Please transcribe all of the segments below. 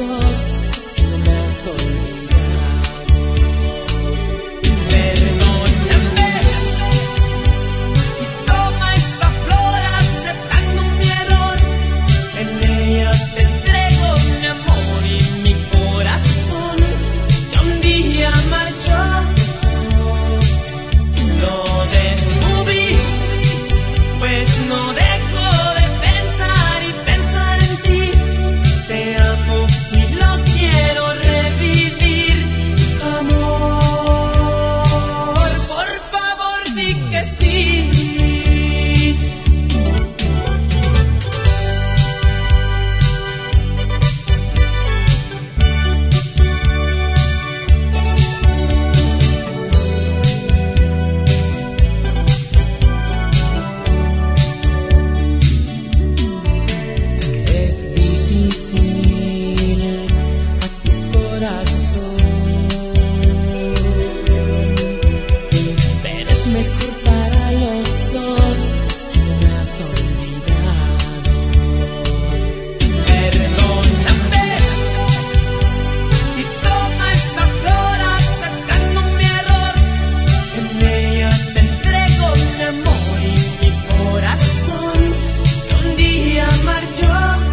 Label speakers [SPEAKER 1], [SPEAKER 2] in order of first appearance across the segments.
[SPEAKER 1] dos si no me has olvidado.
[SPEAKER 2] Perdóname y toma esta flor aceptando mi error. En ella te entrego mi amor y mi corazón que un día marchó. Lo descubrí, pues no dejo de pensar y pensar en ti. Te amo y lo quiero revivir, amor. Por favor, di que sí.
[SPEAKER 1] Es difícil a tu corazón, pero es mejor para los dos si no me has olvidado.
[SPEAKER 2] Perdóname y toma esta flor aceptando mi error. En ella te entrego mi amor y mi corazón que un día marchó.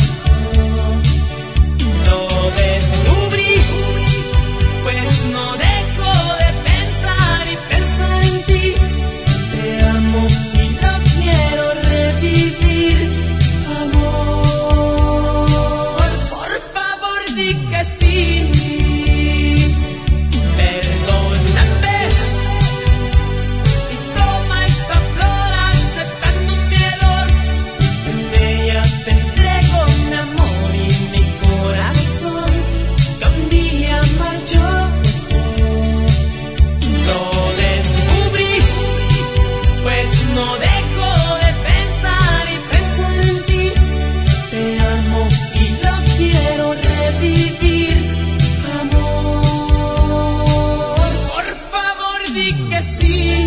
[SPEAKER 2] Lo descubrí, pues no dejo de pensar y pensar en ti. Te amo y lo quiero revivir, amor. Por favor, di que sí. Perdóname y toma esta flor aceptando mi error. En ella te entrego mi amor y mi corazón que un día marchó. Lo descubrí, pues no dejo de pensar y pensar en ti. Te amo y lo quiero revivir, amor. Por favor, di que sí.